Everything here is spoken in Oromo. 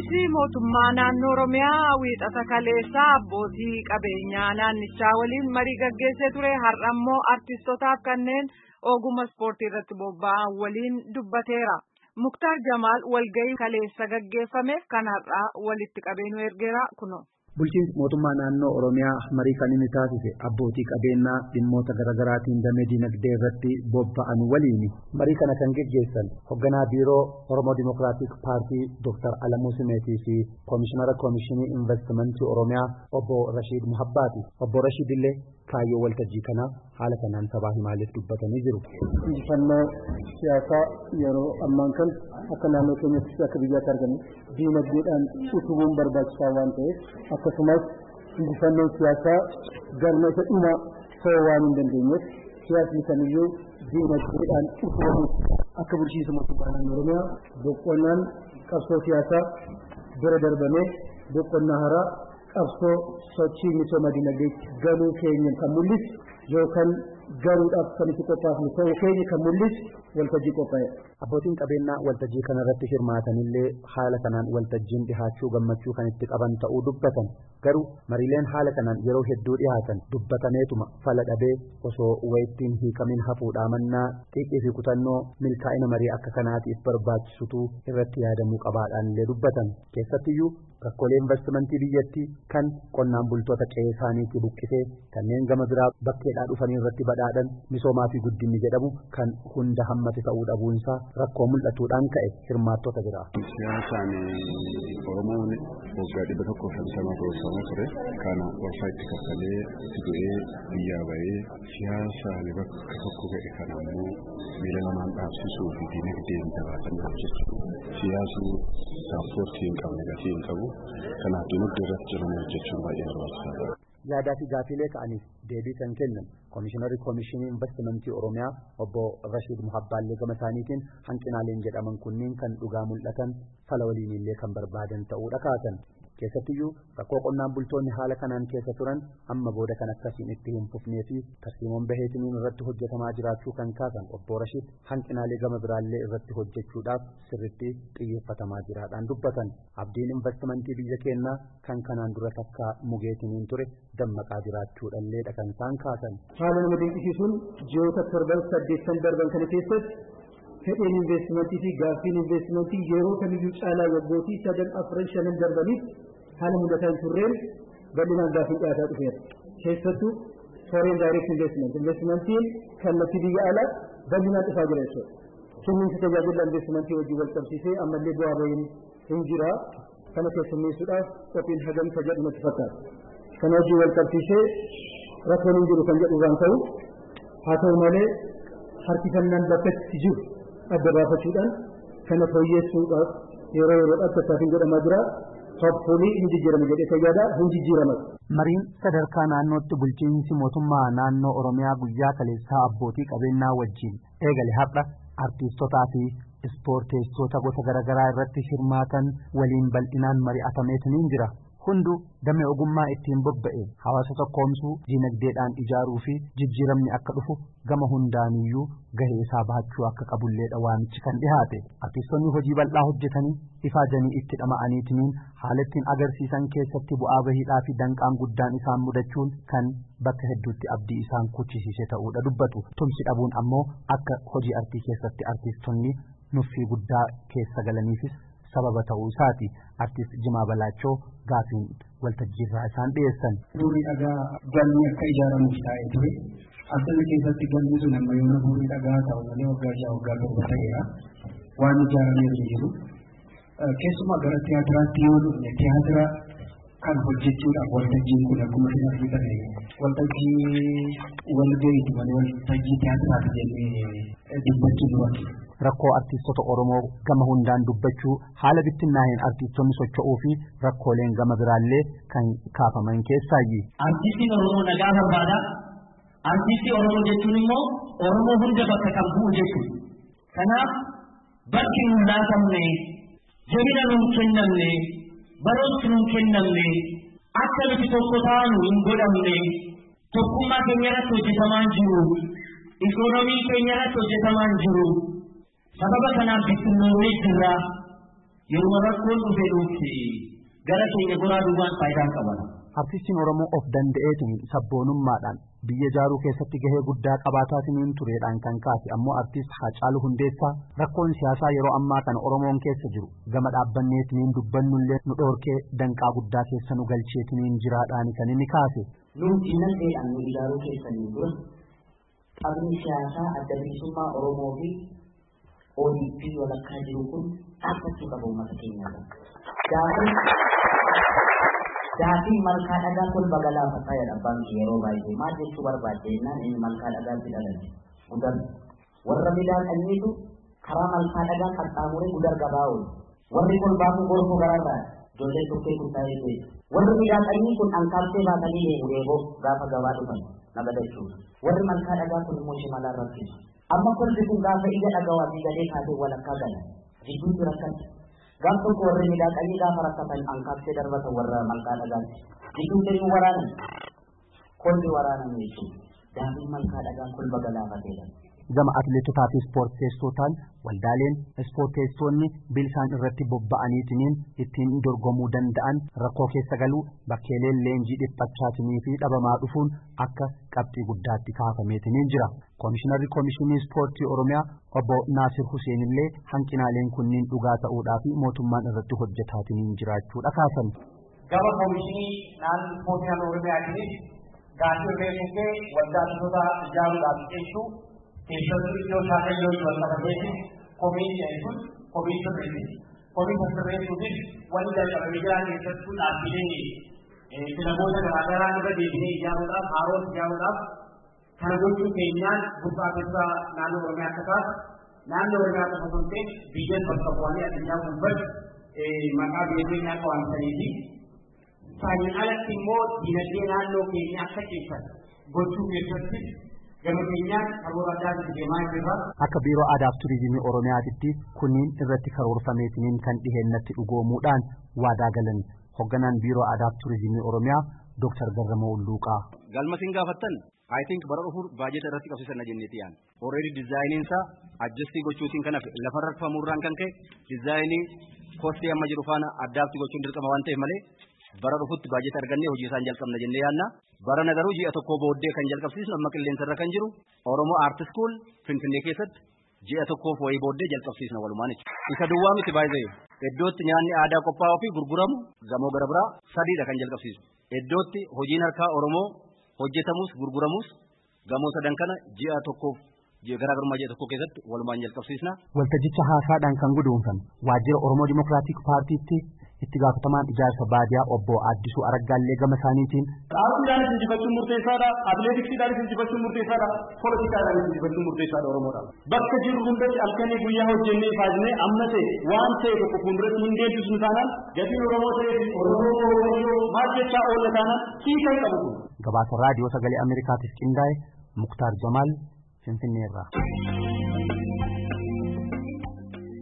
Bulchiinsi mootummaa naannoo Oromiyaa wiixata kaleessaa abbootii qabeenyaa naannichaa waliin marii gaggeessee ture. Har'a immoo artiistootaaf kanneen ogummaa ispoortii irratti bobba'an waliin dubbateera. Muktaar Jamaal walgahii kaleessa gaggeeffameef kan har'aa walitti qabeenyu ergeera kuno. Bulchiinsi mootummaa naannoo Oromiyaa marii kan inni taasise abbootii qabeenyaa dhimmoota garaagaraatiin damee dinagdee irratti bobba'an waliin marii kana kan gaggeessan hoogganaa biiroo Oromoo Dimokiraatik Paartii Dr. Alamuu Simeetii fi Koomishinara Koomishinii Investimentii Oromiyaa Obbo Rashiid Muhabbaati. Obbo Rashiid illee kaayyoo waltajjii kanaa haala kanaan sabaa himaaleef dubbatanii jiru. Injifannoo siyaasaa yeroo ammaan kan akka naannoo keenyatti akka biyyaatti argamu diinagdeedhaan utubuun barbaachisaa waan ta'eef akkasumas injifannoon siyaasaa galma isa dhumaa ta'uu waan hin dandeenyeef siyaasni kamiyyuu diinagdeedhaan utubamuu akka bulchiinsa mootummaa naannoo Oromiyaa boqqonnaan qabsoo siyaasaa bira darbamee boqqonnaa haaraa qabsoo sochii misooma dinagdee galuu keenya kan mul'isu yookaan garuudhaaf kan itti qophaa'u ta'uu keenya kan mul'isu waltajjii qophaa'e. Abbootiin qabeenyaa waltajjii kanarratti hirmaatanillee haala kanaan waltajjiin dhihaachuu gammachuu kan itti qaban ta'uu dubbatan. Garuu mariileen haala kanaan yeroo hedduu dhihaatan dubbatameetuma fala dhabee osoo wayittiin hiikamin hafuudhaa mannaa xiqqii fi kutannoo milkaa'ina marii akka kanaatiif barbaachisutu irratti yaadamuu qabaadhaan illee dubbatan. Keessattiyyuu rakkoolee investimentii biyyattii kan qonnaan bultoota qe'ee isaaniitti buqqisee kanneen gama biraa bakkeedhaa dhufanii irratti badhaadhan misoomaa fi guddinni jedhamu kan hunda hammate ta'uu dhabuunsaa rakkoo mul'atuudhaan ka'e hirmaattota biraa. Siyaasaan Oromoon waggaa 150 toosamaa ture kana warfaa itti kaffalee itti du'ee biyyaa bahee siyaasaan bakka tokko ga'e kana immoo miila lamaan dhaabsisuu fi dinagdeen dabalatanii hojjechuu siyaasni tiraansipoortii hin qabne gatii hin qabu kanaaf dinagdee irratti jiran hojjechuun baay'ee barbaachisaadha. Yaadaa fi gaafiilee ka'aniif deebii kan kennan Koomishinarri Koomishinii Investimentii Oromiyaa Obbo Rashiid Muhabbaallee gama isaaniitiin hanqinaaleen jedhaman kunniin kan dhugaa mul'atan fala waliin illee kan barbaadan ta'uu dhakaasan. Keessattiyyuu rakkoo qonnaan bultoonni haala kanaan keessa turan amma booda kan akkasiin itti hin fufnee fi tarsiimoon baheetiniin irratti hojjetamaa jiraachuu kan kaasan Obbo Rashiid hanqinaalee gama biraallee irratti hojjechuudhaaf sirriitti xiyyeeffatamaa jiraadhaan dubbatan. Abdiin investimentii biyya keenyaa kan kanaan dura takka mugeetiniin ture dammaqaa jiraachuudhallee kan isaan kaasan. Haala nama dinqisiisuun ji'oota 7-8 darban kana keessatti fedhiin investimentii fi gaaffiin investimentii yeroo kamiyyuu caalaa waggootii 7-4 darbaniif haala mudataan turreen bal'inaan gaaffii dhiyaataa dhufeera. Keessattuu foreign direct investimentiin kallattii biyya alaa bal'inaan dhufaa jira jechuudha. Kenniinsa tajaajila investimentii wajjin wal qabsiisee ammallee bu'aa bahiin hin jira. Kana keessummeessuudhaaf qophiin hagamsa jedhu natti fakkaata. Kana wajjin wal qabsiisee rakkoon hin jiru kan jedhu waan ta'u haa ta'u malee harkifannaan bakkatti jiru adda baafachuudhaan kana fooyyessuudhaaf yeroo yeroodhaaf tattaafiin godhamaa jira. Hopefully hindi jirama jedhee fayyadaa hindi jirama. Mariin sadarkaa naannootti bulchiinsi mootummaa naannoo Oromiyaa guyyaa kaleessaa abbootii qabeenyaa wajjin eegale har'a artiistotaa fi ispoorteessitoota gosa garaagaraa irratti hirmaatan waliin bal'inaan mari'atameetiniin jira. Hundu damee ogummaa ittiin bobba'e hawaasa tokkoomsuu dinagdeedhaan ijaaruu fi jijjiiramni akka dhufu gama hundaaniyyuu gahee isaa bahachuu akka qabulleedha waamichi kan dhihaate. Artiistonni hojii bal'aa hojjetanii ifaajanii itti dhama'aniitiniin haala ittiin agarsiisan keessatti bu'aa bahiidhaa fi danqaan guddaan isaan mudachuun kan bakka hedduutti abdii isaan kuchisiise ta'uudha dubbatu. Tumsi dhabuun ammoo akka hojii artii keessatti artiistonni nuffii guddaa keessa galaniifis sababa ta'uu isaati. Artiist Jimaa Balaachoo gaafiin waltajjiirraa isaan dhiyeessan. Bu'uurri dhagaa galmi akka ijaaramuuf taa'ee ture. Asirra keessatti galmi sun amma yoona bu'uurri dhagaa ta'u malee waggaa 6 waggaa 7 ta'eera. Waan ijaaramee jiru. Keessumaa gara tiyaatiraatti yoo dhufne tiyaatira kan hojjechuudhaaf waltajjiin kun akkuma isin argitan waltajjii walga'iitu malee waltajjii tiyaatiraati jennee dubbachuu duratti. Rakkoo artiistota Oromoo gama hundaan dubbachuu haala bittinnaa'een artiistonni socho'uu fi rakkooleen gama biraallee kan kaafaman keessaayi. Artiistiin Oromoo nagaa barbaada. Artiistii Oromoo jechuun immoo Oromoo hunda bakka kan bu'u jechuudha. Kanaaf bakki nuun laatamne jabina nuun kennamne barumsi nuun kennamne akka nuti tokko taanu hin godhamne tokkummaa keenya irratti hojjetamaa jiru ikoonomii keenya irratti hojjetamaa jiru. Sababa kanaaf bittinnoomee jirra. yeroo rakkoon dhufee dhufi gara keenya goraa duubaan faayidaan qabana. Artistiin Oromoo of danda'eetiin sabboonummaadhaan biyya jaaruu keessatti gahee guddaa qabaataatiin tureedhaan kan kaase ammoo artist Haacaaluu Hundeessaa rakkoon siyaasaa yeroo ammaa kana Oromoon keessa jiru gama dhaabbanneetiin dubbannullee nu dhoorkee danqaa guddaa keessa nu galcheetiin jiraadhaan kan inni kaase. Nuti dinagdeedhaan nu ijaaruu keessanii dura qabni siyaasaa adda bilisummaa Oromoo fi ODP walakkaa jiru kun dhaabbachuu qaba uummata keenyaadha. Daafii malkaa dhagaa kun bagalaa fakkaayaa abbaan yeroo baay'ee maal jechuu barbaadde jennaan inni malkaa dhagaatti dhalate gudar warra midhaan dhanniitu karaa malkaa dhagaa qaxxaamuree gudar gabaa oolu warri kun baafuu gorfoo gararraa ijoollee tokkee kun taa'ee ta'e warri midhaan dhannii kun ankaabsee baatanii deemu eeboo gaafa gabaa dhufan nagadachuudha warri malkaa dhagaa kun immoo shimalaa rakkisu amma kolfi kun gaafa ija dhagawaa fi gadee kaasee walakkaa gala jidduutti rakkate gaafa tokko warri midhaaqanii gaafa rakkatan ankaabsee darbatan warra malkaa dhagaatti jidduutti inni waraanan kolfi waraanan jechuudha daafii malkaa dhagaan kolba galaafateedha. Gama atleetotaa fi ispoorteessootaan waldaaleen ispoorteessonni bilisaan irratti bobba'aniitiin ittiin dorgomuu danda'an rakkoo keessa galuu bakkeeleen leenjii dhiphachaatinii fi dhabamaa dhufuun akka qabxii guddaatti kaafameetiin jira. Koomishinarri Koomishinii Ispoortii Oromiyaa obbo Naasir Huseen illee hanqinaaleen kunniin dhugaa ta'uudhaa fi mootummaan irratti hojjetaatiin jiraachuudha kaasan. Gama Koomishinii naannoo Ispoortii Oromiyaatiin gaafii reeffee waldaa atleetotaa ijaaruudhaaf jechuun keessattuu iddoo shaakalloo jiru qabateeti komiitiin kun komiitiin reefi komiitiin reefuunis wanti jalqabame jiraa keessattuu dhaabbilee filamoota garaagaraa irra deebinee ijaaruudhaaf haaromsa ijaaruudhaaf kana gochuun keenyaan gubbaa keessaa naannoo Oromiyaa akka taatu naannoo Oromiyaa qofa osoo hin ta'in biyyan bakka bu'anii addunyaa gubbatti maqaa biyya keenyaa akka waan ta'eefi isaaniin alatti immoo dinagdee naannoo keenyaa akka ceessan gochuu keessatti akka biiroo aadaa fi turizimii Oromiyaatti kunniin irratti karoorfameetiin kan dhiheenyatti dhugoomuudhaan waadaa galan hoogganaan biiroo aadaa fi turizimii Oromiyaa Dr. Garramoo Ulluuqaa. Galma siin gaafattan I think bara dhufuur baajeta irratti qabsiisan jenneeti yaan already dizaayiniin isaa adjustii gochuutiin kan lafarra famuurraan kan ka'e dizaayinii kostii amma jiru faana addaatti gochuun dirqama waan ta'eef malee bara dhufutti baajeta argannee hojii isaan jalqabna jennee yaanna. Bara nagaruu ji'a tokko booddee kan jalqabsiisnu amma qilleensarra kan jiru Oromoo Art School Finfinnee keessatti ji'a tokkoof wayii booddee jalqabsiisna walumaan jechuudha. Isa duwwaa miti baay'ee iddootti nyaanni aadaa qophaa'uu fi gurguramu gamoo gara biraa sadiidha kan jalqabsiisu. Iddootti hojiin harkaa Oromoo hojjetamus gurguramus gamoo sadan kana ji'a tokkoof garaagarummaa ji'a tokko keessatti walumaan jalqabsiisna. Waltajjicha haasaadhaan kan guduunfan waajjira Oromoo Dimokiraatik Paartiitti itti gaafatamaan ijaarsa baadiyaa obbo Addisuu Araggaallee gama isaaniitiin. Dhaabbiidhaan injifachuun murteessaadha. Atileetiksiidhaan injifachuun murteessaadha. Poolitikaadhaan injifachuun murteessaadha Oromoodhaan. Bakka jirru hundatti halkanii guyyaa hojjennee faajnee amma ta'e waan ta'e tokko fuulduratti hin deebisnu taanaan gatiin Oromoo ta'ee fi Oromoo maal jechaa oolla taanaan hiikan qabu. Gabaasa raadiyoo sagalee Ameerikaatiif qindaa'e Muktaar Jamaal Finfinneerraa.